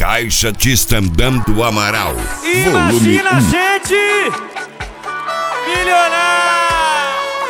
Caixa de stand-up do Amaral. Imagina a gente milionário.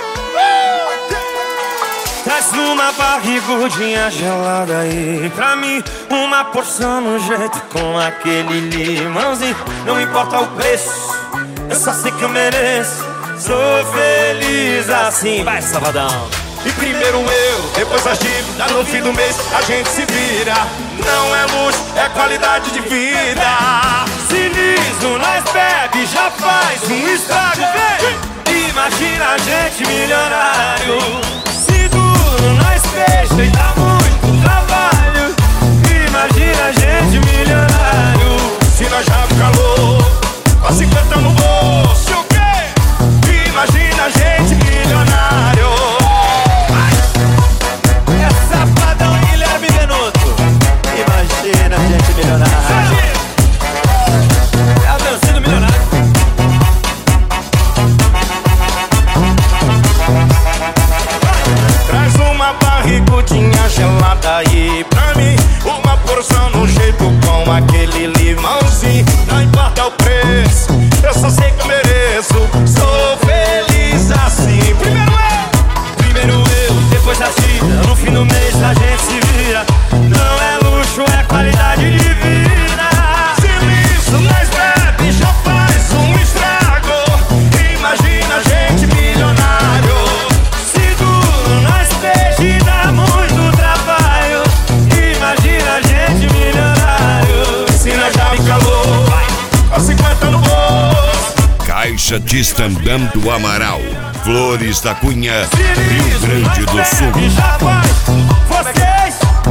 Traz numa barrigudinha gelada aí pra mim, uma porção no jeito com aquele limãozinho. Não importa o preço, eu só sei que eu mereço. Sou feliz assim. Vai, Sabadão. E primeiro eu, depois a dívida, no fim do mês a gente se vira. Não é luxo, é qualidade de vida. Se liso, nós bebe, já faz um estrago, vem. Imagina a gente milionário. Se duro, nós fecha e dá muito trabalho. Imagina a gente milionário. Se nós já fica louco, com 50 no bolso, o quê? Imagina a gente milionário. Imagina a gente milionário. É a dancinha do milionário. Traz uma barrigudinha gelada aí pra mim, uma porção no jeito com aquele limãozinho. Não importa o preço, eu só sei que eu mereço. Sou feliz assim. Primeiro eu, depois a dívida, no fim do mês a gente se vira. Não é luxo, é qualidade de vida. Se liso, nós bebe, já faz um estrago. Imagina a gente milionário. Se duro, nós peixe e dá muito trabalho. Imagina a gente milionário. Se nós já fica louco, com 50 no bolso. Caixa de stand-up do Amaral. Flores da Cunha, Rio Grande do Sul. E já faz vocês.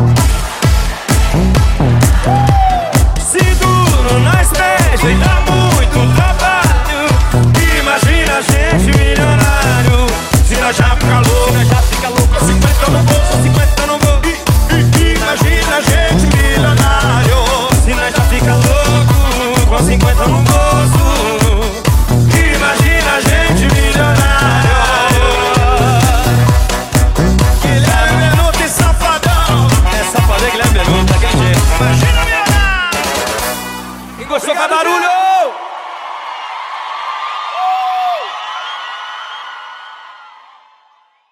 Se duro, nós peixe e dá muito trabalho. Imagina a gente milionário. Se nós já fica louco, com 50 no bolso, 50 no bolso. Imagina a gente milionário. Se nós já fica louco, com 50 no bolso. Imagina a gente milionário. Guilherme Benuto e Safadão. É safadão, Guilherme Benuto, daquele jeito. Imagina